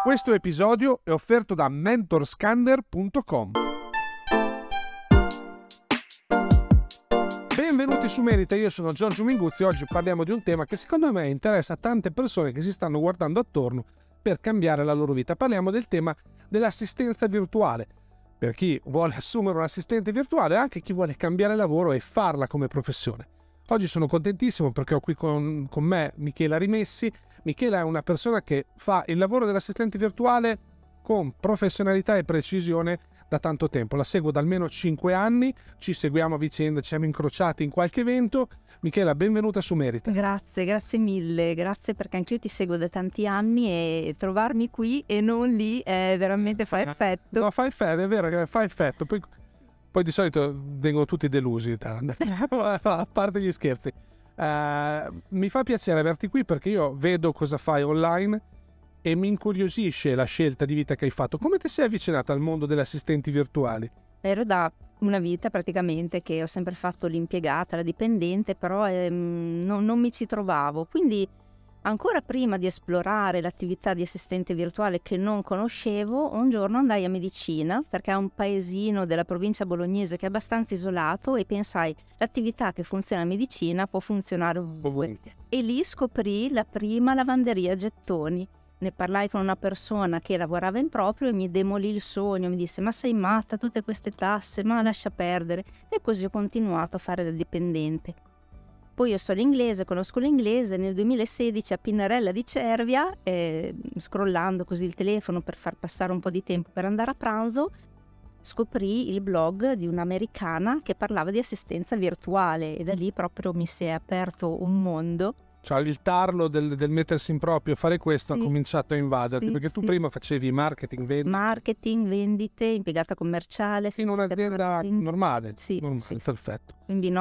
Questo episodio è offerto da mentorscanner.com. Benvenuti su Merita, io sono Giorgio Minguzzi. Oggi parliamo di un tema che secondo me interessa tante persone che si stanno guardando attorno per cambiare la loro vita. Parliamo del tema dell'assistenza virtuale. Per chi vuole assumere un assistente virtuale e anche chi vuole cambiare lavoro e farla come professione. Oggi sono contentissimo perché ho qui con me Michela Rimessi. Michela è una persona che fa il lavoro dell'assistente virtuale con professionalità e precisione da tanto tempo. La seguo da almeno 5 anni, ci seguiamo a vicenda, ci siamo incrociati in qualche evento. Michela, benvenuta su Merita. Grazie mille, grazie perché anch'io ti seguo da tanti anni e trovarmi qui e non lì veramente fa effetto. No, fa effetto, è vero che fa effetto. Poi di solito vengono tutti delusi, a parte gli scherzi. Mi fa piacere averti qui perché io vedo cosa fai online e mi incuriosisce la scelta di vita che hai fatto. Come ti sei avvicinata al mondo delle assistenti virtuali? Ero da una vita praticamente che ho sempre fatto l'impiegata, la dipendente, però non mi ci trovavo. Quindi ancora prima di esplorare l'attività di assistente virtuale che non conoscevo, un giorno andai a Medicina, perché è un paesino della provincia bolognese che è abbastanza isolato, e pensai, l'attività che funziona a Medicina può funzionare ovunque. E lì scoprì la prima lavanderia a gettoni. Ne parlai con una persona che lavorava in proprio e mi demolì il sogno, mi disse: ma sei matta, tutte queste tasse, ma lascia perdere. E così ho continuato a fare la dipendente. Poi io so l'inglese, conosco l'inglese. Nel 2016 a Pinerella di Cervia, scrollando così il telefono per far passare un po' di tempo per andare a pranzo, scoprì il blog di un'americana che parlava di assistenza virtuale e da lì proprio mi si è aperto un mondo. Cioè il tarlo del mettersi in proprio, fare questo, Sì. Ha cominciato a invaderti, Sì, perché tu sì. prima facevi Marketing, vendite, impiegata commerciale. in un'azienda normale. Sì, normale, sì. Perfetto. Quindi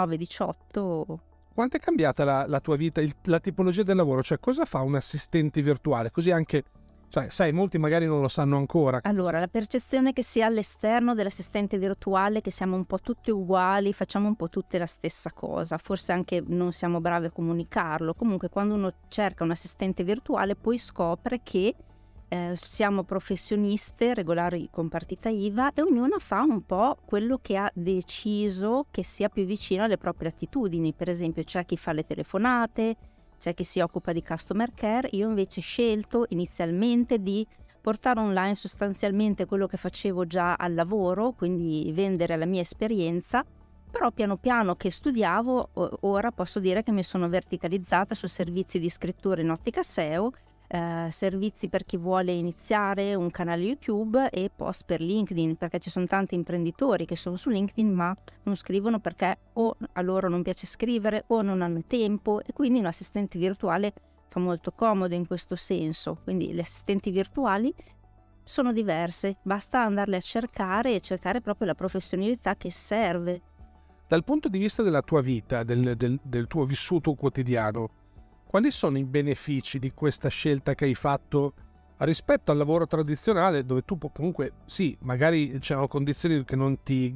9-18. Quanto è cambiata la tua vita, la tipologia del lavoro? Cioè, cosa fa un assistente virtuale? Così anche, cioè, sai, molti magari non lo sanno ancora. Allora, la percezione che si ha all'esterno dell'assistente virtuale è che siamo un po' tutti uguali, facciamo un po' tutte la stessa cosa, forse anche non siamo bravi a comunicarlo. Comunque, quando uno cerca un assistente virtuale, poi scopre che siamo professioniste regolari con partita IVA e ognuno fa un po' quello che ha deciso che sia più vicino alle proprie attitudini. Per esempio, c'è chi fa le telefonate, c'è chi si occupa di customer care. Io invece ho scelto inizialmente di portare online sostanzialmente quello che facevo già al lavoro, quindi vendere la mia esperienza, però piano piano che studiavo, ora posso dire che mi sono verticalizzata su servizi di scrittura in ottica SEO, servizi per chi vuole iniziare un canale YouTube e post per LinkedIn, perché ci sono tanti imprenditori che sono su LinkedIn ma non scrivono perché o a loro non piace scrivere o non hanno tempo, e quindi un assistente virtuale fa molto comodo in questo senso. Quindi le assistenti virtuali sono diverse, basta andarle a cercare e cercare proprio la professionalità che serve. Dal punto di vista della tua vita, del tuo vissuto quotidiano, quali sono i benefici di questa scelta che hai fatto rispetto al lavoro tradizionale, dove tu comunque, sì, magari c'erano condizioni che non ti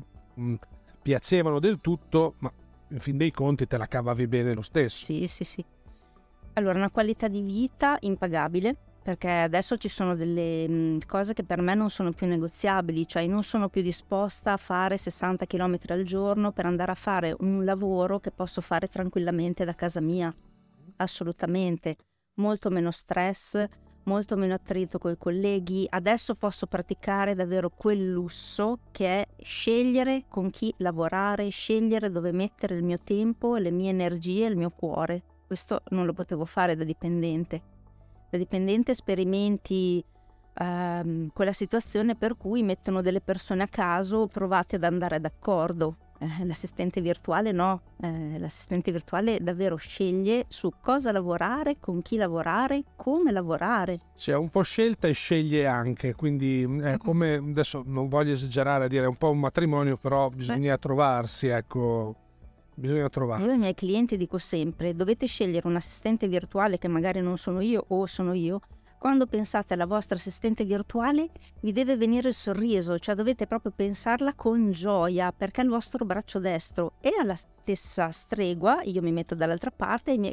piacevano del tutto, ma in fin dei conti te la cavavi bene lo stesso. Sì. Allora, una qualità di vita impagabile, perché adesso ci sono delle cose che per me non sono più negoziabili, cioè non sono più disposta a fare 60 km al giorno per andare a fare un lavoro che posso fare tranquillamente da casa mia. Assolutamente, molto meno stress, molto meno attrito coi colleghi. Adesso posso praticare davvero quel lusso che è scegliere con chi lavorare, scegliere dove mettere il mio tempo, le mie energie, il mio cuore. Questo non lo potevo fare da dipendente. Da dipendente sperimenti quella situazione per cui mettono delle persone a caso, provate ad andare d'accordo. L'assistente virtuale no, l'assistente virtuale davvero sceglie su cosa lavorare, con chi lavorare, come lavorare. C'è un po' scelta e sceglie anche, quindi è come, adesso non voglio esagerare a dire, è un po' un matrimonio, però bisogna trovarsi, ecco, bisogna trovarsi. Io ai miei clienti dico sempre, dovete scegliere un assistente virtuale che magari non sono io o sono io. Quando pensate alla vostra assistente virtuale vi deve venire il sorriso, cioè dovete proprio pensarla con gioia, perché è il vostro braccio destro. E alla stessa stregua io mi metto dall'altra parte e i miei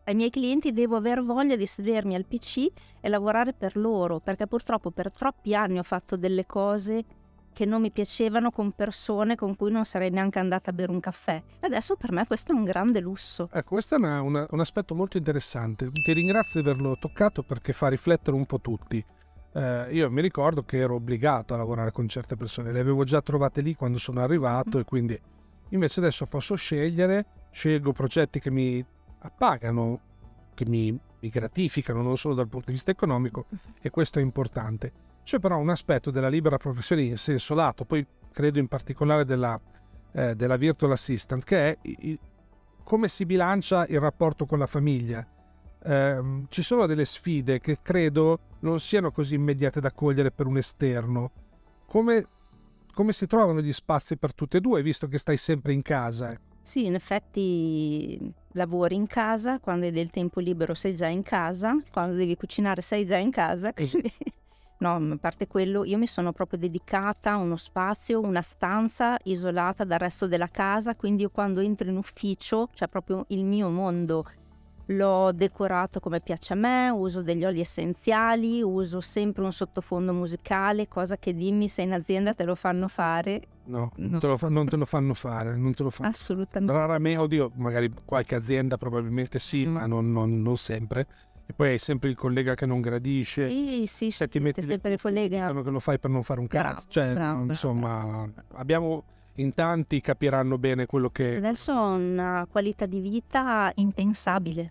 ai miei clienti devo aver voglia di sedermi al PC e lavorare per loro, perché purtroppo per troppi anni ho fatto delle cose che non mi piacevano con persone con cui non sarei neanche andata a bere un caffè. Adesso per me questo è un grande lusso. Ecco, questo è un aspetto molto interessante. Ti ringrazio di averlo toccato perché fa riflettere un po' tutti. Io mi ricordo che ero obbligato a lavorare con certe persone, le avevo già trovate lì quando sono arrivato, e quindi invece adesso posso scelgo progetti che mi appagano, che mi gratificano non solo dal punto di vista economico, e questo è importante. C'è però un aspetto della libera professione in senso lato, poi credo in particolare della virtual assistant, che è come si bilancia il rapporto con la famiglia. Ci sono delle sfide che credo non siano così immediate da cogliere per un esterno. Come si trovano gli spazi per tutte e due, visto che stai sempre in casa? Sì, in effetti lavori in casa, quando hai del tempo libero sei già in casa, quando devi cucinare sei già in casa. Quindi... No, a parte quello, io mi sono proprio dedicata a uno spazio, una stanza isolata dal resto della casa, quindi io quando entro in ufficio, cioè proprio il mio mondo, l'ho decorato come piace a me, uso degli oli essenziali, uso sempre un sottofondo musicale, cosa che dimmi se in azienda te lo fanno fare. No, non te lo fanno fare, non te lo fanno. Assolutamente. Raramente, oddio, magari qualche azienda probabilmente sì, ma non sempre. E poi hai sempre il collega che non gradisce. Sì, se ti metti sempre il collega che lo fai per non fare un cazzo. Bravo. Insomma, abbiamo in tanti capiranno bene quello che... Adesso ho una qualità di vita impensabile.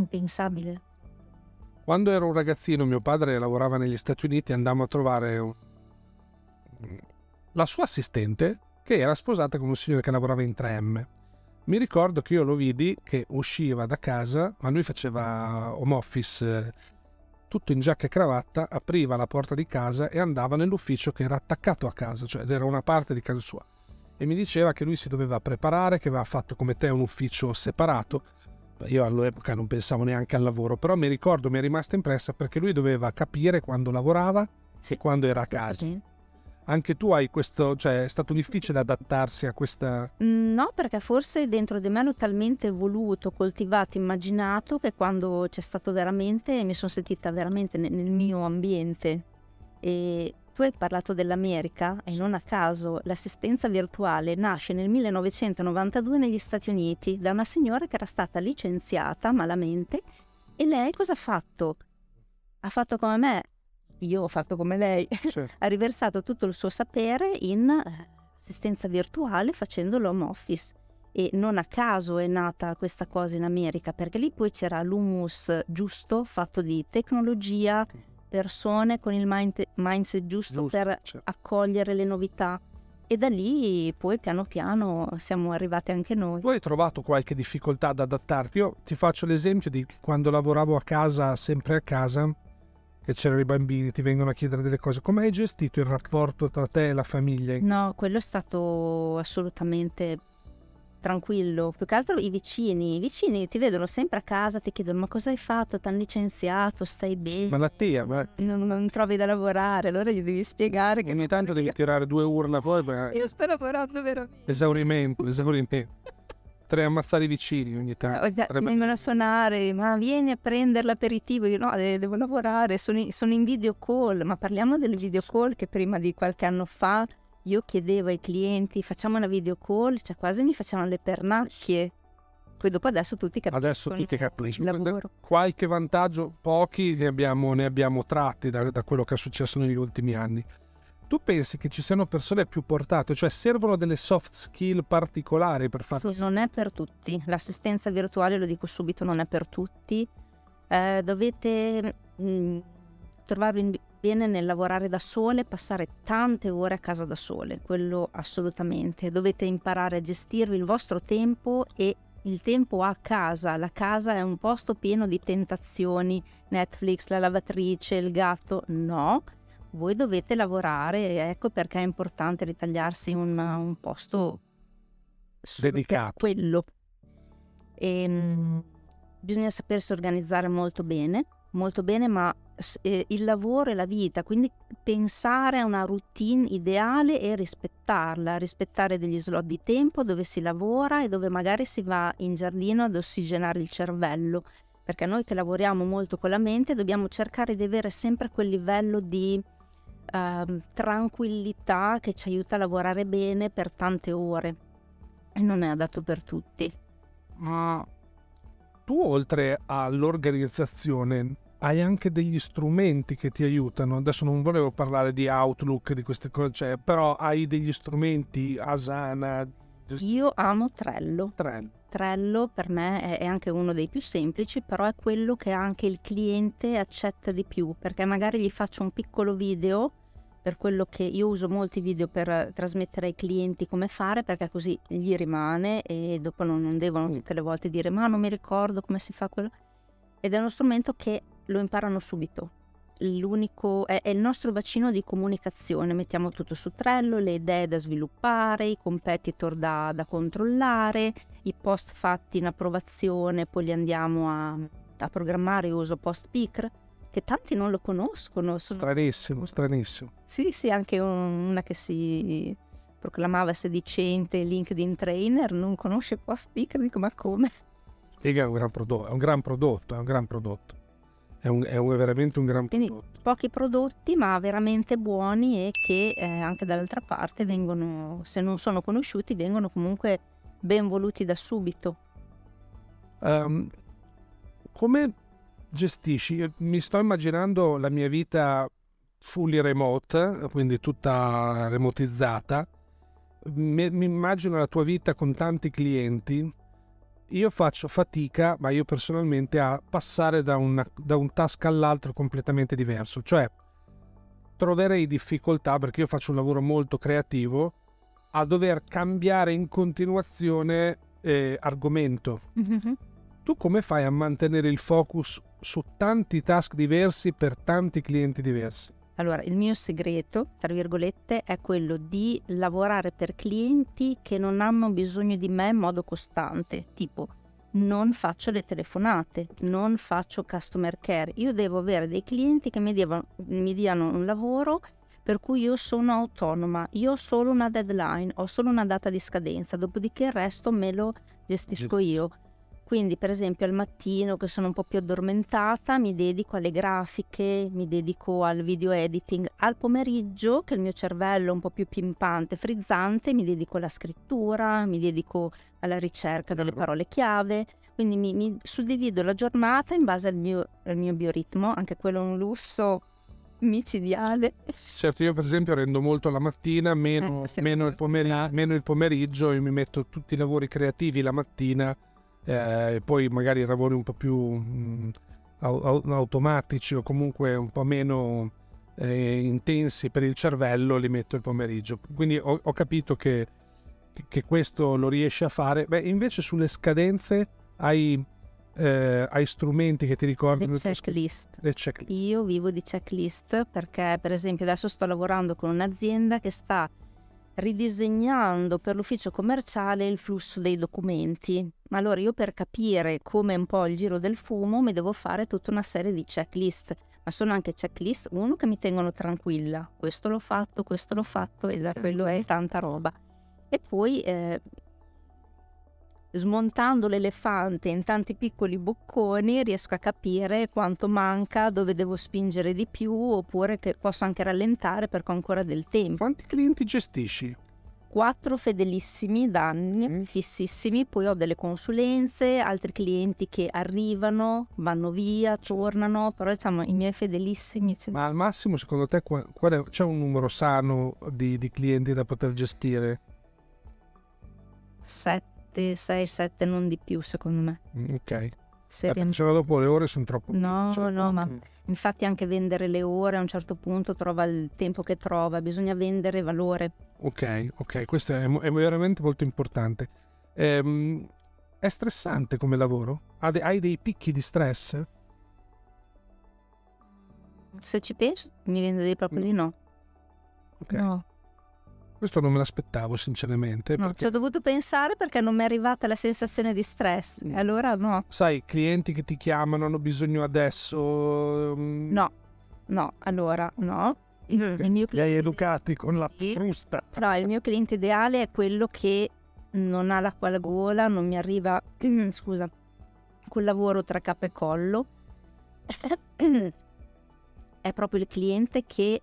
Quando ero un ragazzino, mio padre lavorava negli Stati Uniti, andammo a trovare la sua assistente, che era sposata con un signore che lavorava in 3M. Mi ricordo che io lo vidi che usciva da casa, ma lui faceva home office, tutto in giacca e cravatta, apriva la porta di casa e andava nell'ufficio che era attaccato a casa, cioè era una parte di casa sua. E mi diceva che lui si doveva preparare, che aveva fatto come te un ufficio separato. Io all'epoca non pensavo neanche al lavoro, però mi ricordo, mi è rimasta impressa perché lui doveva capire quando lavorava e quando era a casa. Anche tu hai questo, cioè è stato difficile adattarsi a questa... No, perché forse dentro di me l'ho talmente voluto, coltivato, immaginato, che quando c'è stato veramente mi sono sentita veramente nel mio ambiente. E tu hai parlato dell'America e non a caso l'assistenza virtuale nasce nel 1992 negli Stati Uniti da una signora che era stata licenziata malamente, e lei cosa ha fatto? Ha fatto come me. Io ho fatto come lei, Certo. Ha riversato tutto il suo sapere in assistenza virtuale facendo l'home office, e non a caso è nata questa cosa in America, perché lì poi c'era l'humus giusto, fatto di tecnologia, persone con il mindset giusto per accogliere le novità, e da lì poi piano piano siamo arrivati anche noi. Tu hai trovato qualche difficoltà ad adattarti? Io ti faccio l'esempio di quando lavoravo a casa, sempre a casa, che c'erano i bambini, ti vengono a chiedere delle cose. Come hai gestito il rapporto tra te e la famiglia? No, quello è stato assolutamente tranquillo. Più che altro i vicini ti vedono sempre a casa, ti chiedono: ma cosa hai fatto? Ti hanno licenziato? Stai bene? Malattia, non trovi da lavorare, allora gli devi spiegare che ogni tanto devi tirare 2 urla poi. Io sto lavorando veramente. Esaurimento. Potrei ammazzare i vicini ogni tanto. Vengono a suonare: ma vieni a prendere l'aperitivo. Io no, devo lavorare, sono in video call. Ma parliamo delle video call che prima di qualche anno fa io chiedevo ai clienti: facciamo una video call, cioè quasi mi facevano le pernacchie. Poi dopo adesso tutti capiscono. Qualche vantaggio, pochi ne abbiamo tratti da quello che è successo negli ultimi anni. Tu pensi che ci siano persone più portate, cioè servono delle soft skill particolari per fare... Sì, non è per tutti. L'assistenza virtuale, lo dico subito, non è per tutti. Dovete trovarvi bene nel lavorare da sole, passare tante ore a casa da sole, quello assolutamente. Dovete imparare a gestirvi il vostro tempo e il tempo a casa. La casa è un posto pieno di tentazioni, Netflix, la lavatrice, il gatto, no. Voi dovete lavorare, e ecco perché è importante ritagliarsi un posto dedicato. Quello. Bisogna sapersi organizzare molto bene, ma il lavoro e la vita, quindi pensare a una routine ideale e rispettarla, rispettare degli slot di tempo dove si lavora e dove magari si va in giardino ad ossigenare il cervello, perché noi che lavoriamo molto con la mente dobbiamo cercare di avere sempre quel livello di tranquillità che ci aiuta a lavorare bene per tante ore, e non è adatto per tutti. Ma tu, oltre all'organizzazione, hai anche degli strumenti che ti aiutano. Adesso non volevo parlare di Outlook, di queste cose, cioè, però hai degli strumenti, Asana? Io amo Trello. Trello. Trello per me è anche uno dei più semplici, però è quello che anche il cliente accetta di più, perché magari gli faccio un piccolo video, per quello che io uso molti video per trasmettere ai clienti come fare, perché così gli rimane e dopo non devono tutte le volte dire ma non mi ricordo come si fa quello. Ed è uno strumento che lo imparano subito. L'unico è il nostro bacino di comunicazione, mettiamo tutto su Trello, le idee da sviluppare, i competitor da controllare, i post fatti in approvazione, poi li andiamo a programmare. Io uso Postpicker, che tanti non lo conoscono. Stranissimo. Sì, anche una che si proclamava sedicente LinkedIn trainer non conosce Postpicker, dico ma come? Figa, è un gran prodotto. È veramente un gran Quindi prodotto. pochi prodotti ma veramente buoni, e che anche dall'altra parte vengono, se non sono conosciuti, vengono comunque ben voluti da subito. Come gestisci? Io mi sto immaginando la mia vita fully remote, quindi tutta remotizzata. Mi immagino la tua vita con tanti clienti. Io faccio fatica, ma io personalmente, a passare da un task all'altro completamente diverso. Cioè, troverei difficoltà, perché io faccio un lavoro molto creativo, a dover cambiare in continuazione argomento. Mm-hmm. Tu come fai a mantenere il focus su tanti task diversi per tanti clienti diversi? Allora, il mio segreto, tra virgolette, è quello di lavorare per clienti che non hanno bisogno di me in modo costante. Tipo, non faccio le telefonate, non faccio customer care. Io devo avere dei clienti che mi diano un lavoro per cui io sono autonoma, io ho solo una deadline, ho solo una data di scadenza, dopodiché il resto me lo gestisco io. Quindi per esempio al mattino, che sono un po' più addormentata, mi dedico alle grafiche, mi dedico al video editing. Al pomeriggio, che il mio cervello è un po' più pimpante, frizzante, mi dedico alla scrittura, mi dedico alla ricerca delle parole chiave. Quindi mi suddivido la giornata in base al mio bioritmo, anche quello è un lusso micidiale. Certo, io per esempio rendo molto la mattina, meno il pomeriggio, io mi metto tutti i lavori creativi la mattina. E poi magari lavori un po' più automatici o comunque un po' meno intensi per il cervello, li metto il pomeriggio. Quindi ho capito che questo lo riesci a fare. Beh, invece sulle scadenze hai strumenti che ti ricordano le checklist. Io vivo di checklist, perché per esempio adesso sto lavorando con un'azienda che sta ridisegnando per l'ufficio commerciale il flusso dei documenti. Allora io, per capire come un po' il giro del fumo, mi devo fare tutta una serie di checklist, ma sono anche checklist, uno, che mi tengono tranquilla, questo l'ho fatto, e già quello è tanta roba. E poi smontando l'elefante in tanti piccoli bocconi riesco a capire quanto manca, dove devo spingere di più, oppure che posso anche rallentare perché ho ancora del tempo. Quanti clienti gestisci? 4 fedelissimi da anni, fississimi. Poi ho delle consulenze, altri clienti che arrivano, vanno via, tornano, però diciamo i miei fedelissimi. Ma al massimo, secondo te, c'è un numero sano di clienti da poter gestire? 6, 7, non di più, secondo me. Ok. Seriamente. Dopo le ore sono troppo. No, ma infatti anche vendere le ore a un certo punto trova il tempo che trova, bisogna vendere valore. Ok, questo è veramente molto importante. È stressante come lavoro? Hai dei picchi di stress? Se ci penso mi viene di proprio di no. Ok. No. Questo non me l'aspettavo sinceramente. No, ci ho dovuto pensare perché non mi è arrivata la sensazione di stress. Allora no. Sai, clienti che ti chiamano, hanno bisogno adesso. No, allora no. Il mio cliente, li hai educati con la frusta. No, il mio cliente ideale è quello che non ha l'acqua alla gola, non mi arriva, scusa, col lavoro tra capo e collo, è proprio il cliente che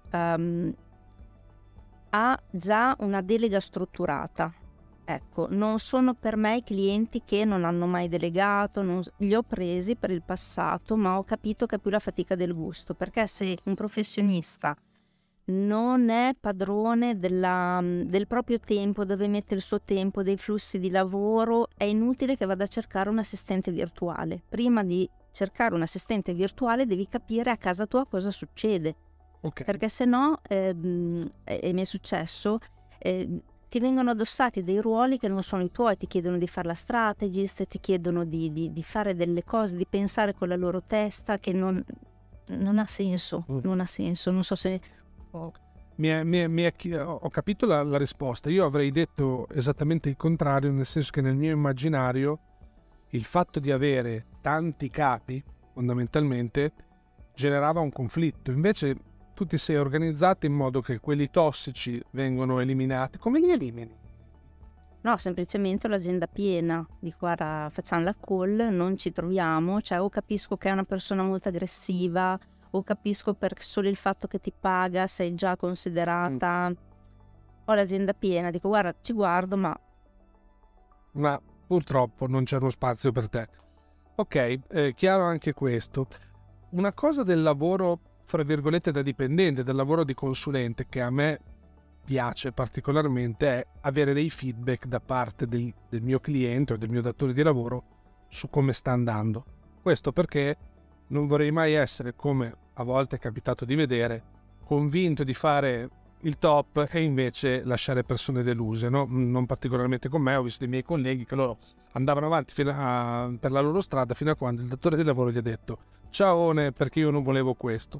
ha già una delega strutturata. Ecco, non sono per me i clienti che non hanno mai delegato, li ho presi per il passato, ma ho capito che è più la fatica del gusto, perché se un professionista non è padrone del proprio tempo, dove mette il suo tempo, dei flussi di lavoro, è inutile che vada a cercare un assistente virtuale. Prima di cercare un assistente virtuale devi capire a casa tua cosa succede, perché se no, e mi è successo, ti vengono addossati dei ruoli che non sono i tuoi, ti chiedono di fare la strategist, ti chiedono di fare delle cose, di pensare con la loro testa, che non ha senso, non ha senso, non so se... Ho capito la risposta. Io avrei detto esattamente il contrario, nel senso che nel mio immaginario il fatto di avere tanti capi fondamentalmente generava un conflitto. Invece tu ti sei organizzato in modo che quelli tossici vengono eliminati. Come li elimini? No, semplicemente l'agenda piena, dico guarda, facciamo la call, non ci troviamo, cioè o capisco che è una persona molto aggressiva, o capisco per solo il fatto che ti paga sei già considerata. Ho l'agenda piena, dico guarda, ci guardo, ma purtroppo non c'è uno spazio per te. Ok, chiaro anche questo. Una cosa del lavoro, fra virgolette, da dipendente, del lavoro di consulente, che a me piace particolarmente, è avere dei feedback da parte del mio cliente o del mio datore di lavoro su come sta andando. Questo perché non vorrei mai essere, come a volte è capitato di vedere, convinto di fare il top e invece lasciare persone deluse, no? Non particolarmente con me, ho visto i miei colleghi che loro andavano avanti per la loro strada fino a quando il datore di lavoro gli ha detto ciaone perché io non volevo questo.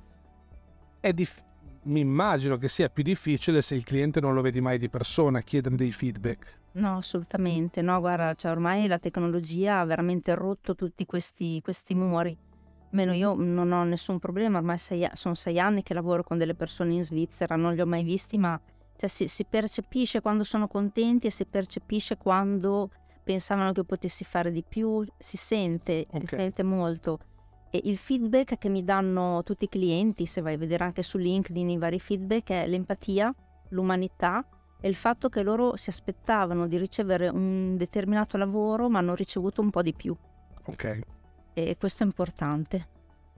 Mi immagino che sia più difficile se il cliente non lo vedi mai di persona chiedere dei feedback. no, assolutamente, no, guarda, cioè ormai la tecnologia ha veramente rotto tutti questi muri. Almeno io non ho nessun problema, ormai sono 6 anni che lavoro con delle persone in Svizzera, non li ho mai visti, ma cioè, si percepisce quando sono contenti e si percepisce quando pensavano che potessi fare di più, si sente molto. E il feedback che mi danno tutti i clienti, se vai a vedere anche su LinkedIn i vari feedback, è l'empatia, l'umanità e il fatto che loro si aspettavano di ricevere un determinato lavoro ma hanno ricevuto un po' di più. Ok. E questo è importante.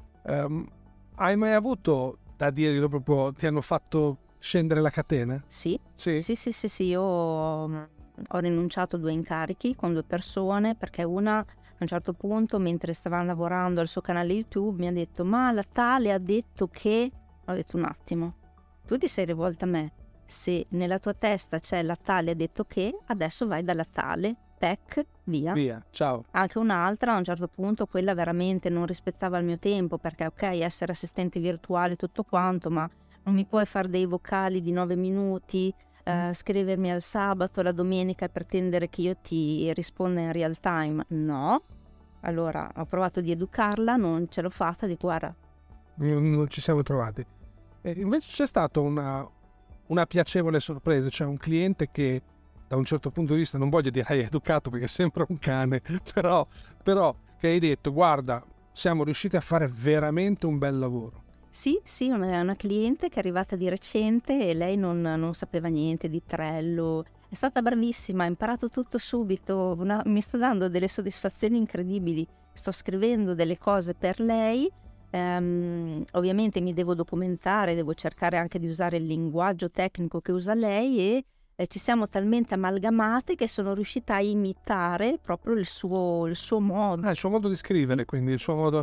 Hai mai avuto da dire proprio ti hanno fatto scendere la catena? Sì. Io ho rinunciato a 2 incarichi con 2 persone perché una a un certo punto, mentre stavamo lavorando al suo canale YouTube, mi ha detto ma la tale ha detto che... Ho detto un attimo, tu ti sei rivolta a me, se nella tua testa c'è la tale ha detto che, adesso vai dalla tale, pec, via, ciao. Anche un'altra a un certo punto, quella veramente non rispettava il mio tempo, perché ok, essere assistente virtuale tutto quanto, ma non mi puoi fare dei vocali di 9 minuti, scrivermi al sabato, la domenica e pretendere che io ti risponda in real time. No. Allora ho provato di educarla, non ce l'ho fatta, dico guarda. Non ci siamo trovati. E invece c'è stata una piacevole sorpresa, cioè un cliente che da un certo punto di vista, non voglio dire hai educato perché sembra un cane, però che hai detto guarda, siamo riusciti a fare veramente un bel lavoro. Sì, una cliente che è arrivata di recente e lei non sapeva niente di Trello, è stata bravissima, ha imparato tutto subito, mi sta dando delle soddisfazioni incredibili, sto scrivendo delle cose per lei, ovviamente mi devo documentare, devo cercare anche di usare il linguaggio tecnico che usa lei e ci siamo talmente amalgamate che sono riuscita a imitare proprio il suo modo. Il suo modo di scrivere, quindi il suo modo...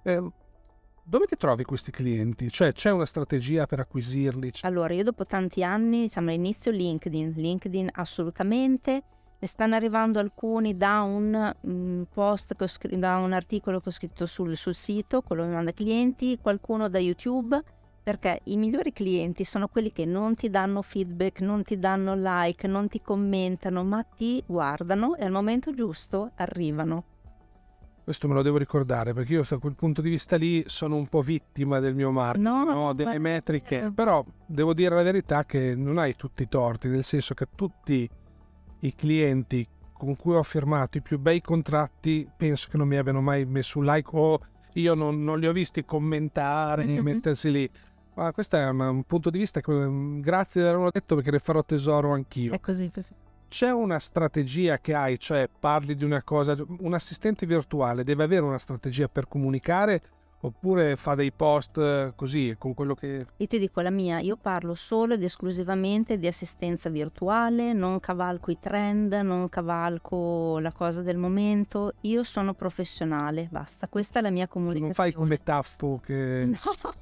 Dove ti trovi questi clienti? Cioè c'è una strategia per acquisirli? Allora io dopo tanti anni, diciamo all'inizio LinkedIn assolutamente, ne stanno arrivando alcuni da un post, da un articolo che ho scritto sul sito, quello che mi manda clienti, qualcuno da YouTube, perché i migliori clienti sono quelli che non ti danno feedback, non ti danno like, non ti commentano, ma ti guardano e al momento giusto arrivano. Questo me lo devo ricordare perché io da quel punto di vista lì sono un po' vittima del mio marketing, delle metriche, però devo dire la verità che non hai tutti i torti, nel senso che tutti i clienti con cui ho firmato i più bei contratti penso che non mi abbiano mai messo un like, o io non li ho visti commentare e mettersi lì. Ma questo è un punto di vista che grazie di averlo detto, perché ne farò tesoro anch'io. È così. C'è una strategia che hai, cioè parli di una cosa, un assistente virtuale deve avere una strategia per comunicare, oppure fa dei post così con quello che... Io ti dico la mia, io parlo solo ed esclusivamente di assistenza virtuale, non cavalco i trend, non cavalco la cosa del momento, io sono professionale, basta, questa è la mia comunicazione. Non fai come Taffo che... No.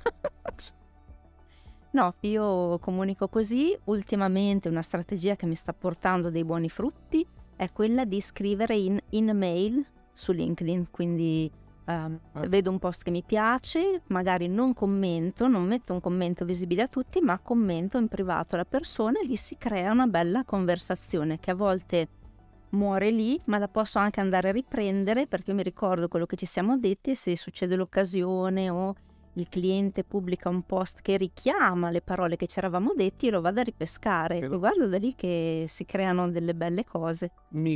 No, io comunico così. Ultimamente una strategia che mi sta portando dei buoni frutti è quella di scrivere in mail su LinkedIn, quindi vedo un post che mi piace, magari non commento, non metto un commento visibile a tutti, ma commento in privato alla persona e lì si crea una bella conversazione che a volte muore lì, ma la posso anche andare a riprendere, perché io mi ricordo quello che ci siamo detti e se succede l'occasione o il cliente pubblica un post che richiama le parole che ci eravamo detti, lo vado a ripescare e guardo da lì che si creano delle belle cose.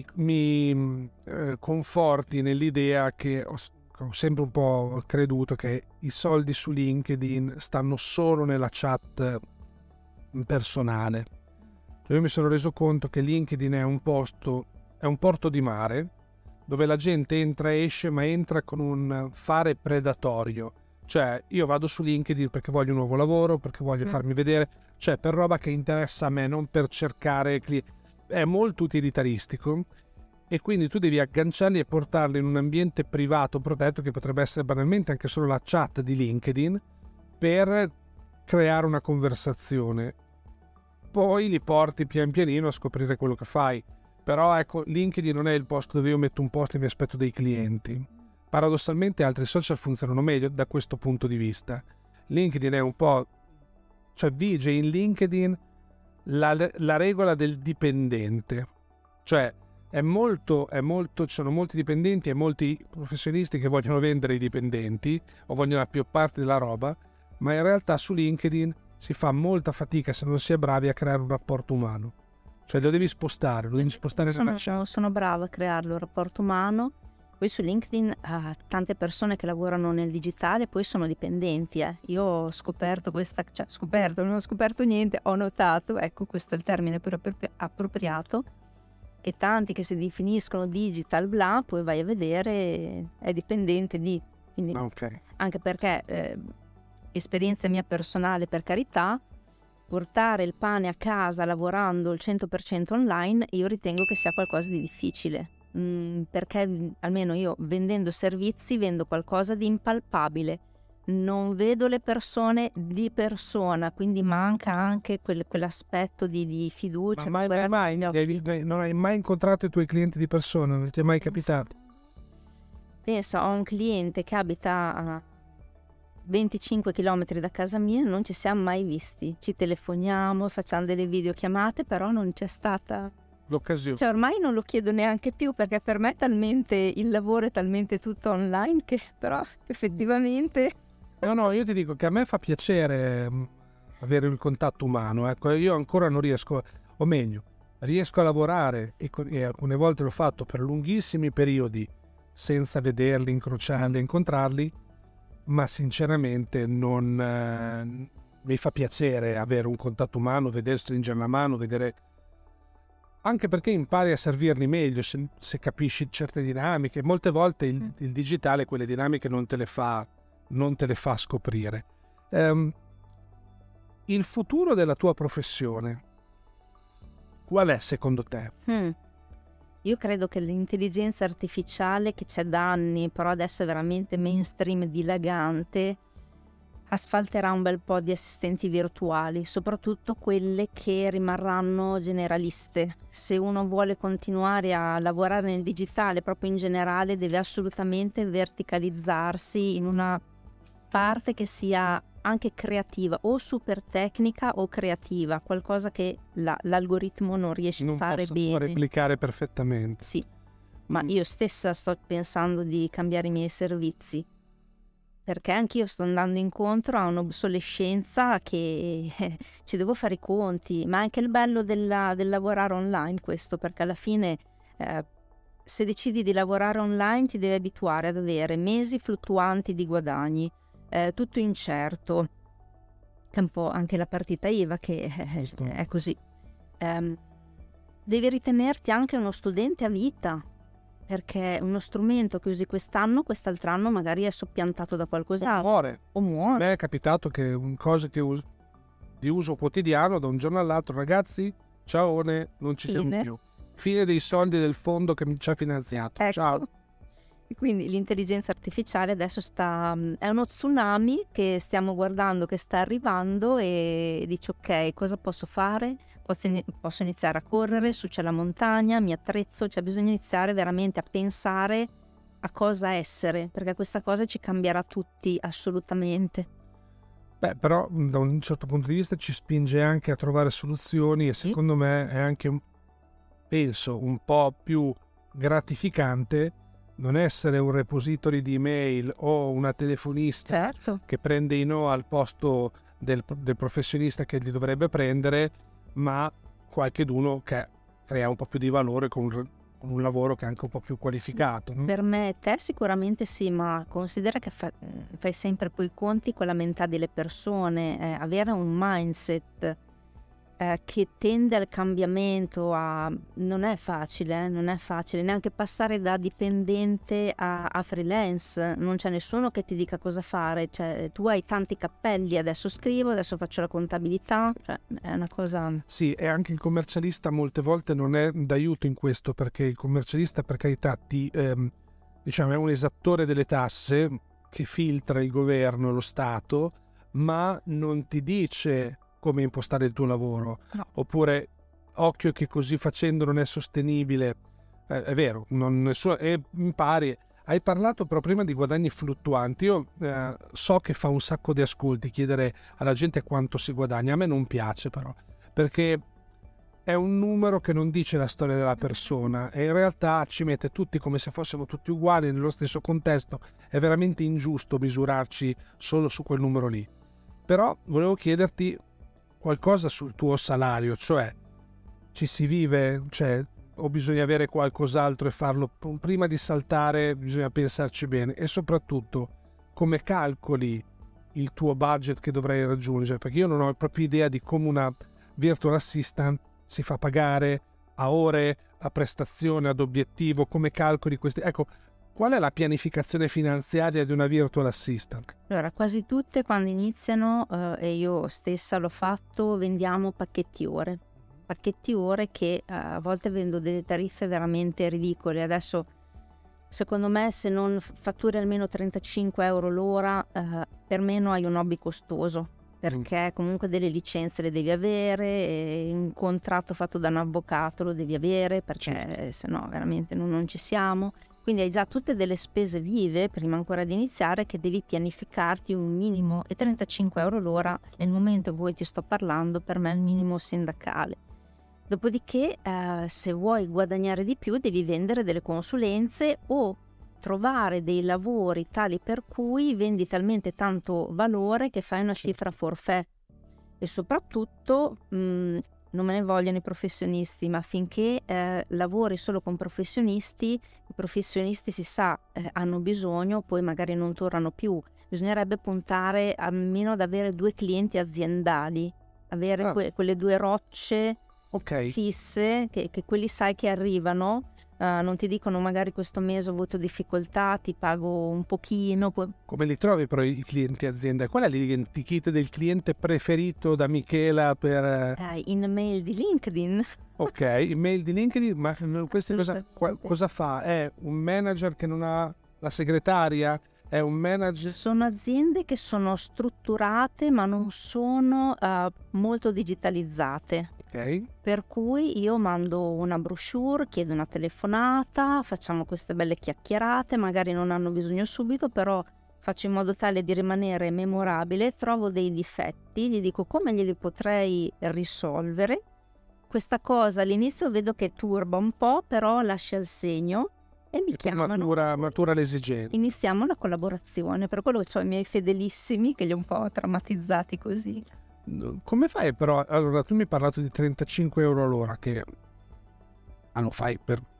Mi conforti nell'idea che ho sempre un po' creduto che i soldi su LinkedIn stanno solo nella chat personale. Cioè io mi sono reso conto che LinkedIn è un porto di mare dove la gente entra e esce, ma entra con un fare predatorio. Cioè io vado su LinkedIn perché voglio un nuovo lavoro, perché voglio farmi vedere, cioè per roba che interessa a me, non per cercare clienti. È molto utilitaristico e quindi tu devi agganciarli e portarli in un ambiente privato protetto, che potrebbe essere banalmente anche solo la chat di LinkedIn, per creare una conversazione. Poi li porti pian pianino a scoprire quello che fai. Però ecco, LinkedIn non è il posto dove io metto un post e mi aspetto dei clienti. Paradossalmente altri social funzionano meglio da questo punto di vista. LinkedIn è un po'... cioè vige in LinkedIn la regola del dipendente. Cioè ci sono molti dipendenti e molti professionisti che vogliono vendere i dipendenti o vogliono la più parte della roba, ma in realtà su LinkedIn si fa molta fatica, se non si è bravi, a creare un rapporto umano. Cioè lo devi spostare nella chat. Sono brava a crearlo, il rapporto umano. Poi su LinkedIn tante persone che lavorano nel digitale poi sono dipendenti. Io ho scoperto non ho scoperto niente, ho notato, ecco questo è il termine più appropriato, che tanti che si definiscono digital bla, poi vai a vedere è dipendente di... Quindi, anche perché, esperienza mia personale per carità, portare il pane a casa lavorando il 100% online, io ritengo che sia qualcosa di difficile. Perché almeno io vendendo servizi vendo qualcosa di impalpabile, non vedo le persone di persona, quindi manca anche quell'aspetto di fiducia. Ma non hai mai incontrato i tuoi clienti di persona? Non ti è mai capitato? Pensa, ho un cliente che abita a 25 km da casa mia, non ci siamo mai visti, ci telefoniamo, facciamo delle videochiamate, però non c'è stata l'occasione. Cioè ormai non lo chiedo neanche più, perché per me il lavoro è talmente tutto online che però effettivamente... No, io ti dico che a me fa piacere avere il contatto umano. Ecco, io ancora non riesco, o meglio, riesco a lavorare e alcune volte l'ho fatto per lunghissimi periodi senza vederli, incrociarli, incontrarli, ma sinceramente non mi fa piacere avere un contatto umano, vedere, stringere la mano, vedere... Anche perché impari a servirli meglio se capisci certe dinamiche. Molte volte il digitale quelle dinamiche non te le fa scoprire. Il futuro della tua professione qual è secondo te? Io credo che l'intelligenza artificiale, che c'è da anni, però adesso è veramente mainstream, dilagante, asfalterà un bel po' di assistenti virtuali, soprattutto quelle che rimarranno generaliste. Se uno vuole continuare a lavorare nel digitale, proprio in generale, deve assolutamente verticalizzarsi in una parte che sia anche creativa, o super tecnica o creativa, qualcosa che l'algoritmo non riesce a fare bene. Non posso replicare perfettamente. Sì, ma io stessa sto pensando di cambiare i miei servizi, perché anch'io sto andando incontro a un'obsolescenza che ci devo fare i conti, ma è anche il bello del lavorare online questo, perché alla fine Se decidi di lavorare online ti devi abituare ad avere mesi fluttuanti di guadagni, tutto incerto, che è un po' anche la partita IVA che è così. Devi ritenerti anche uno studente a vita, perché uno strumento che usi quest'anno, quest'altro anno magari è soppiantato da qualcos'altro. O muore. A me è capitato che cose che di uso quotidiano, da un giorno all'altro, ragazzi, ciaone, non ci siamo più. Fine dei soldi del fondo che ci ha finanziato. Ecco. Ciao. Quindi l'intelligenza artificiale adesso è uno tsunami che stiamo guardando, che sta arrivando, e dici ok, cosa posso fare? Posso iniziare a correre, su c'è la montagna, mi attrezzo, cioè bisogna iniziare veramente a pensare a cosa essere, perché questa cosa ci cambierà tutti assolutamente. Beh, però da un certo punto di vista ci spinge anche a trovare soluzioni, e secondo me è anche, penso, un po' più gratificante non essere un repository di email o una telefonista che prende i no al posto del professionista che li dovrebbe prendere, ma qualcheduno che crea un po' più di valore con un lavoro che è anche un po' più qualificato. Sì. Per me, te sicuramente sì, ma considera che fai sempre poi i conti con la mentalità delle persone, avere un mindset che tende al cambiamento, non è facile, neanche passare da dipendente a freelance, non c'è nessuno che ti dica cosa fare, cioè tu hai tanti cappelli, adesso scrivo, adesso faccio la contabilità, cioè è una cosa... Sì, e anche il commercialista molte volte non è d'aiuto in questo, perché il commercialista, per carità, diciamo, è un esattore delle tasse che filtra il governo e lo Stato, ma non ti dice come impostare il tuo lavoro, oppure occhio che così facendo non è sostenibile. È vero, impari. Hai parlato però prima di guadagni fluttuanti. Io so che fa un sacco di ascolti chiedere alla gente quanto si guadagna. A me non piace però, perché è un numero che non dice la storia della persona e in realtà ci mette tutti come se fossimo tutti uguali nello stesso contesto. È veramente ingiusto misurarci solo su quel numero lì. Però volevo chiederti qualcosa sul tuo salario, cioè ci si vive, cioè, o bisogna avere qualcos'altro e farlo prima di saltare, bisogna pensarci bene, e soprattutto come calcoli il tuo budget che dovrai raggiungere, perché io non ho proprio idea di come una virtual assistant si fa pagare a ore, a prestazione, ad obiettivo, come calcoli questi, ecco. Qual è la pianificazione finanziaria di una virtual assistant? Allora, quasi tutte quando iniziano, e io stessa l'ho fatto, vendiamo pacchetti ore che a volte vendo delle tariffe veramente ridicole. Adesso, secondo me, se non fatturi almeno 35 euro l'ora, per me non hai un hobby costoso, perché comunque delle licenze le devi avere, e un contratto fatto da un avvocato lo devi avere, perché se no veramente non ci siamo. Quindi hai già tutte delle spese vive prima ancora di iniziare, che devi pianificarti un minimo, e 35 euro l'ora nel momento in cui ti sto parlando per me è il minimo sindacale. Dopodiché se vuoi guadagnare di più devi vendere delle consulenze o trovare dei lavori tali per cui vendi talmente tanto valore che fai una cifra forfait. E soprattutto non me ne vogliono i professionisti, ma finché lavori solo con professionisti, i professionisti si sa hanno bisogno, poi magari non tornano più. Bisognerebbe puntare almeno ad avere 2 clienti aziendali, avere quelle 2 rocce fisse, che quelli sai che arrivano, non ti dicono magari questo mese ho avuto difficoltà, ti pago un pochino. Come li trovi però i clienti azienda? Qual è l'identikit del cliente preferito da Michela per... in mail di LinkedIn. Ok, email di LinkedIn, ma questo cosa fa? È un manager che non ha la segretaria? È un manager? Sono aziende che sono strutturate ma non sono molto digitalizzate. Okay. Per cui io mando una brochure, chiedo una telefonata, facciamo queste belle chiacchierate, magari non hanno bisogno subito, però faccio in modo tale di rimanere memorabile, trovo dei difetti, gli dico come glieli potrei risolvere. Questa cosa all'inizio vedo che turba un po', però lascia il segno e mi chiamano. Matura l'esigenza. Iniziamo la collaborazione, per quello che ho i miei fedelissimi che li ho un po' traumatizzati così. Come fai però? Allora, tu mi hai parlato di 35 euro all'ora, che lo fai per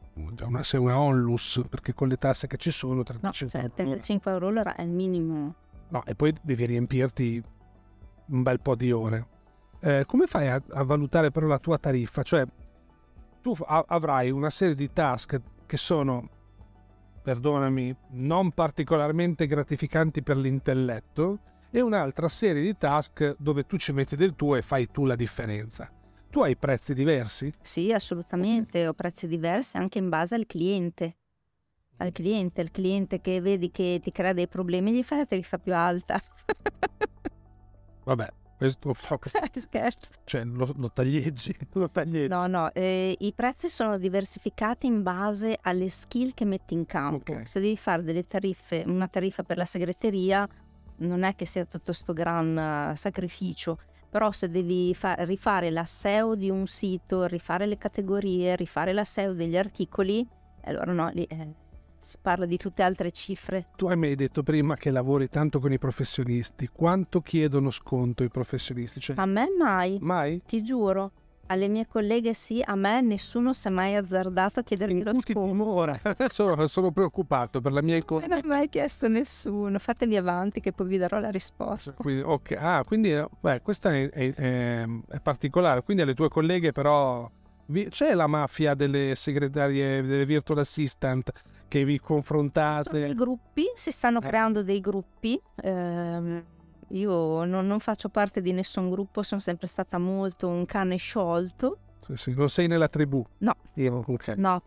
sei una onlus, perché con le tasse che ci sono, No, 35 cioè euro. 35 euro l'ora è il minimo. No, e poi devi riempirti un bel po' di ore. Come fai a valutare però la tua tariffa? Cioè, tu avrai una serie di task che sono, perdonami, non particolarmente gratificanti per l'intelletto, e un'altra serie di task dove tu ci metti del tuo e fai tu la differenza. Tu hai prezzi diversi? Sì, assolutamente, ho prezzi diversi anche in base al cliente. Il cliente che vedi che ti crea dei problemi, gli fai la tariffa più alta. Vabbè, questo Scherzo. cioè, lo taglieggi. No, i prezzi sono diversificati in base alle skill che metti in campo. Ok. Se devi fare delle tariffe, una tariffa per la segreteria, non è che sia tutto sto gran sacrificio, però se devi rifare la SEO di un sito, rifare le categorie, rifare la SEO degli articoli, allora no, lì si parla di tutte altre cifre. Tu hai mai detto prima che lavori tanto con i professionisti. Quanto chiedono sconto i professionisti? Cioè, A me mai, mai? ti giuro. Alle mie colleghe sì, a me nessuno si è mai azzardato a chiedermi lo Tutti sconto. timore. Sono preoccupato per la mia Non mi ha mai chiesto nessuno. Fatevi avanti che poi vi darò la risposta. Quindi, ok. Quindi questa è particolare. Quindi alle tue colleghe però c'è la mafia delle segretarie, delle virtual assistant che vi Sono confrontate. dei gruppi, si stanno creando dei gruppi. Io non faccio parte di nessun gruppo, sono sempre stata molto un cane sciolto. Sì, non sei nella tribù. No. Ok. No,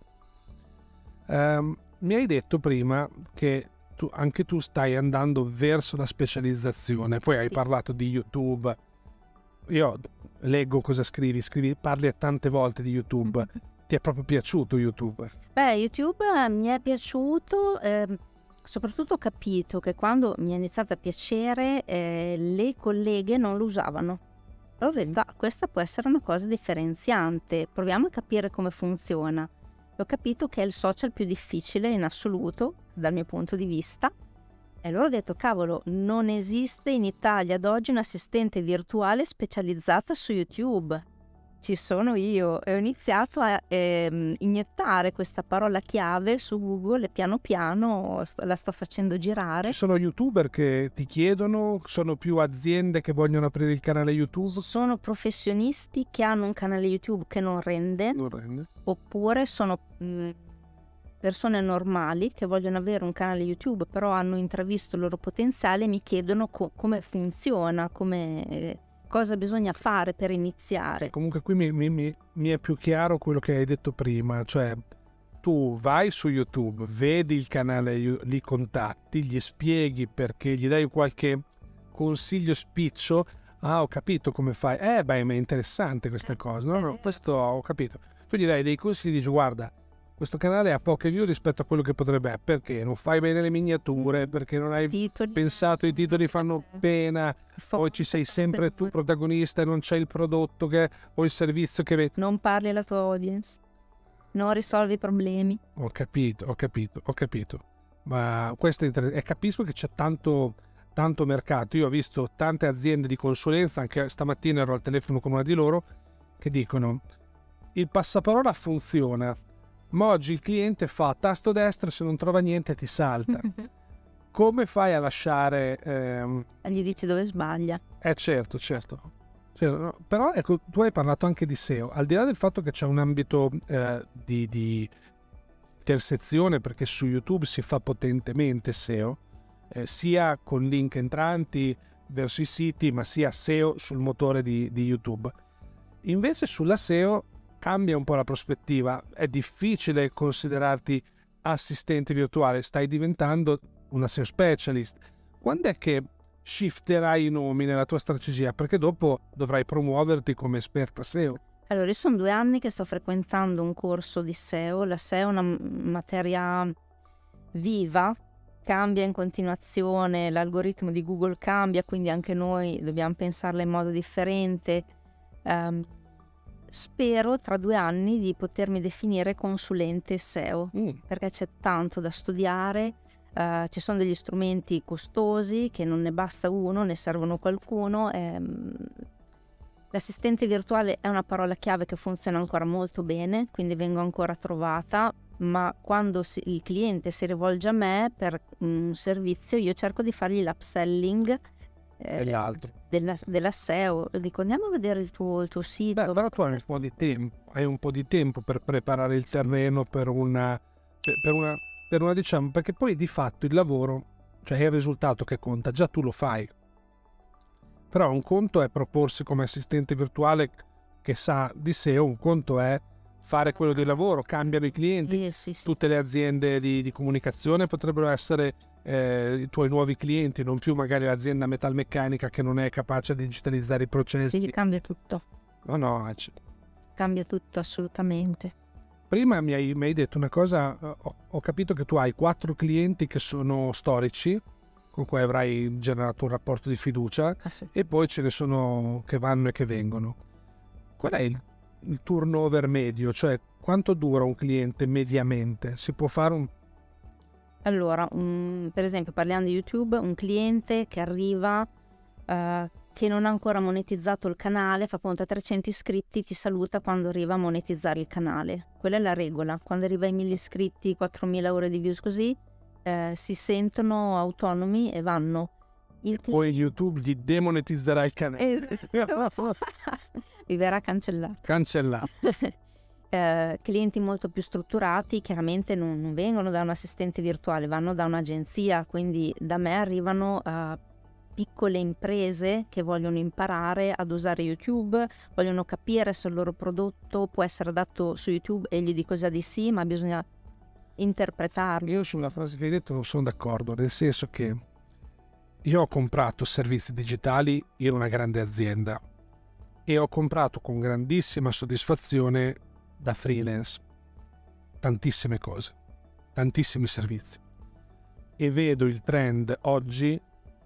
Mi hai detto prima che anche tu stai andando verso la specializzazione, poi hai Sì. parlato di YouTube. Io leggo cosa scrivi, parli tante volte di YouTube. Ti è proprio piaciuto YouTube? Beh, YouTube mi è piaciuto, soprattutto ho capito che quando mi è iniziato a piacere le colleghe non lo usavano. Allora ho detto, "Ah, questa può essere una cosa differenziante, proviamo a capire come funziona." Ho capito che è il social più difficile in assoluto, dal mio punto di vista, e allora ho detto, cavolo, non esiste in Italia ad oggi un'assistente virtuale specializzata su YouTube. Ci sono io e ho iniziato a iniettare questa parola chiave su Google e piano piano la sto facendo girare. Ci sono YouTuber che ti chiedono, sono più aziende che vogliono aprire il canale YouTube? Sono professionisti che hanno un canale YouTube che non rende, Non rende. oppure sono persone normali che vogliono avere un canale YouTube però hanno intravisto il loro potenziale e mi chiedono come funziona, cosa bisogna fare per iniziare. Comunque qui mi è più chiaro quello che hai detto prima, cioè tu vai su YouTube, vedi il canale, li contatti, gli spieghi perché, gli dai qualche consiglio spiccio. Ah, ho capito come fai. Ma è interessante questa cosa. No, questo ho capito. Tu gli dai dei consigli e dici, guarda, questo canale ha poche view rispetto a quello che potrebbe essere. Perché? Non fai bene le miniature, perché non hai pensato, i titoli fanno pena, poi ci sei sempre tu protagonista e non c'è il prodotto o il servizio che vedi. Non parli alla tua audience, non risolvi i problemi. Ho capito. Ma questo è interessante. E capisco che c'è tanto mercato. Io ho visto tante aziende di consulenza, anche stamattina ero al telefono con una di loro, che dicono il passaparola funziona, ma oggi il cliente fa tasto destro, se non trova niente ti salta. Come fai a lasciare... Gli dici dove sbaglia. Certo. No, però ecco, tu hai parlato anche di SEO, al di là del fatto che c'è un ambito di intersezione, perché su YouTube si fa potentemente SEO, sia con link entranti verso i siti, ma sia SEO sul motore di YouTube. Invece sulla SEO cambia un po' la prospettiva, è difficile considerarti assistente virtuale, stai diventando una SEO specialist. Quando è che shifterai i nomi nella tua strategia? Perché dopo dovrai promuoverti come esperta SEO. Allora, io sono 2 anni che sto frequentando un corso di SEO. La SEO è una materia viva, cambia in continuazione, l'algoritmo di Google cambia, quindi anche noi dobbiamo pensarla in modo differente. Spero tra 2 anni di potermi definire consulente SEO, perché c'è tanto da studiare. Ci sono degli strumenti costosi che non ne basta uno, ne servono qualcuno. L'assistente virtuale è una parola chiave che funziona ancora molto bene, quindi vengo ancora trovata, ma quando il cliente si rivolge a me per un servizio, io cerco di fargli l'upselling della SEO. Dico andiamo a vedere il tuo sito. Beh, però tu hai un po' di tempo per preparare il terreno per una diciamo, perché poi di fatto il lavoro, cioè è il risultato che conta, già tu lo fai. Però un conto è proporsi come assistente virtuale che sa di SEO, un conto è fare quello di lavoro, cambiano i clienti. Sì. Tutte le aziende di comunicazione potrebbero essere i tuoi nuovi clienti, non più magari l'azienda metalmeccanica che non è capace di digitalizzare i processi. Sì, cambia tutto. No, cambia tutto assolutamente. Prima mi hai detto una cosa, ho capito che tu hai 4 clienti che sono storici, con cui avrai generato un rapporto di fiducia, Sì. e poi ce ne sono che vanno e che vengono. Qual è il turnover medio? Cioè, quanto dura un cliente mediamente? Si può fare un... Allora, per esempio, parliamo di YouTube, un cliente che arriva, che non ha ancora monetizzato il canale, fa conto a 300 iscritti, ti saluta quando arriva a monetizzare il canale. Quella è la regola. Quando arriva ai 1000 iscritti, 4000 ore di views così, si sentono autonomi e vanno. Poi YouTube gli demonetizzerà il canale. Esatto. Vi verrà cancellato. Clienti molto più strutturati chiaramente non vengono da un assistente virtuale, vanno da un'agenzia, quindi da me arrivano piccole imprese che vogliono imparare ad usare YouTube, vogliono capire se il loro prodotto può essere adatto su YouTube e gli dico già di sì, ma bisogna interpretarlo. Io sulla frase che hai detto non sono d'accordo, nel senso che io ho comprato servizi digitali in una grande azienda e ho comprato con grandissima soddisfazione da freelance tantissime cose, tantissimi servizi, e vedo il trend oggi,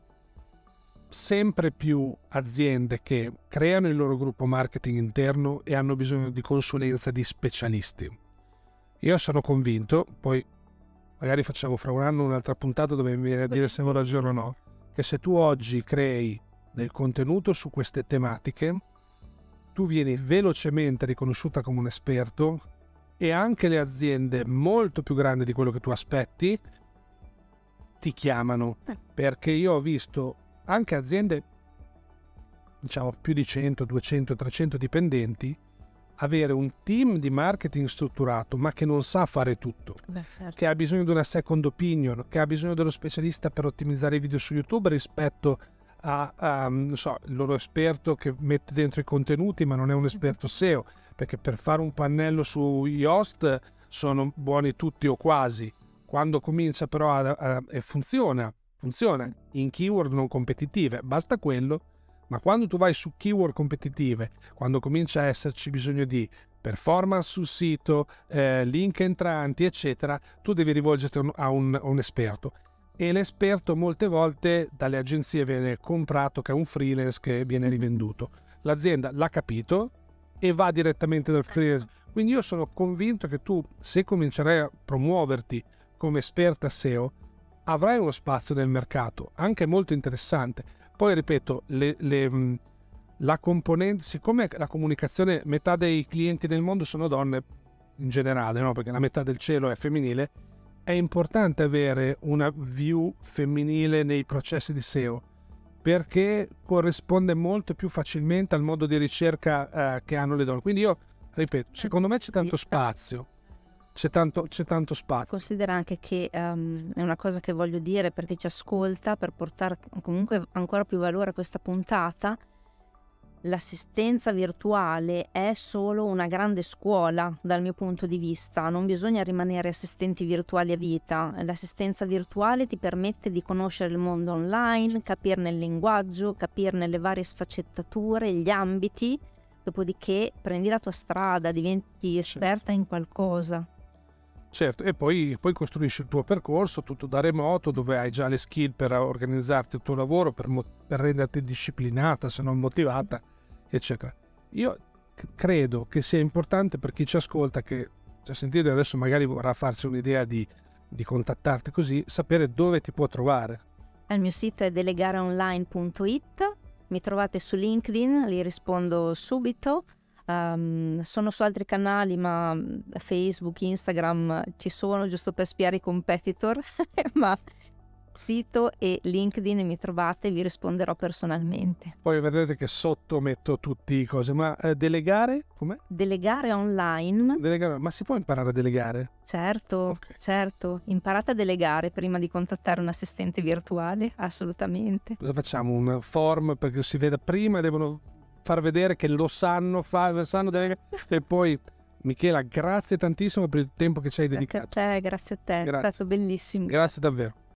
sempre più aziende che creano il loro gruppo marketing interno e hanno bisogno di consulenza di specialisti. Io sono convinto, poi magari facciamo fra un anno un'altra puntata dove mi viene a dire se ho ragione o no, che se tu oggi crei del contenuto su queste tematiche, tu vieni velocemente riconosciuta come un esperto e anche le aziende molto più grandi di quello che tu aspetti ti chiamano, perché io ho visto anche aziende, diciamo più di 100, 200, 300 dipendenti, avere un team di marketing strutturato ma che non sa fare tutto, Certo. che ha bisogno di una second opinion, che ha bisogno dello specialista per ottimizzare i video su YouTube rispetto a non so, il loro esperto che mette dentro i contenuti ma non è un esperto SEO, perché per fare un pannello su Yoast sono buoni tutti o quasi. Quando comincia però e funziona in keyword non competitive, basta quello. Ma quando tu vai su keyword competitive, quando comincia a esserci bisogno di performance sul sito, link entranti, eccetera, tu devi rivolgerti a un esperto. E l'esperto molte volte dalle agenzie viene comprato, che è un freelance che viene rivenduto. L'azienda l'ha capito e va direttamente dal freelance. Quindi io sono convinto che tu, se comincerai a promuoverti come esperta SEO, avrai uno spazio nel mercato, anche molto interessante. Poi ripeto, la componente, siccome la comunicazione, metà dei clienti del mondo sono donne in generale, no? Perché la metà del cielo è femminile, è importante avere una view femminile nei processi di SEO, perché corrisponde molto più facilmente al modo di ricerca che hanno le donne. Quindi io, ripeto, secondo me c'è tanto spazio. C'è tanto spazio. Considera anche che è una cosa che voglio dire per chi ci ascolta, per portare comunque ancora più valore a questa puntata. L'assistenza virtuale è solo una grande scuola dal mio punto di vista, non bisogna rimanere assistenti virtuali a vita. L'assistenza virtuale ti permette di conoscere il mondo online, capirne il linguaggio, capirne le varie sfaccettature, gli ambiti, dopodiché prendi la tua strada, diventi esperta in qualcosa. Certo, e poi costruisci il tuo percorso tutto da remoto, dove hai già le skill per organizzarti il tuo lavoro, per renderti disciplinata, se non motivata, eccetera. Io credo che sia importante per chi ci ascolta, che ci ha sentito e adesso magari vorrà farsi un'idea di contattarti così, sapere dove ti può trovare. Il mio sito è delegareonline.it, mi trovate su LinkedIn, li rispondo subito. Sono su altri canali, ma Facebook, Instagram ci sono giusto per spiare i competitor, ma sito e LinkedIn mi trovate, vi risponderò personalmente. Poi vedrete che sotto metto tutte le cose, ma delegare? Com'è? Delegare online? Delegare, ma si può imparare a delegare? Certo, Ok. certo, imparate a delegare prima di contattare un assistente virtuale, assolutamente. Cosa facciamo? Un form perché si veda prima, devono far vedere che lo sanno, sanno delegare, e poi Michela, grazie tantissimo per il tempo che ci hai Grazie a dedicato. te, grazie a te, è Grazie. stato bellissimo. Grazie davvero.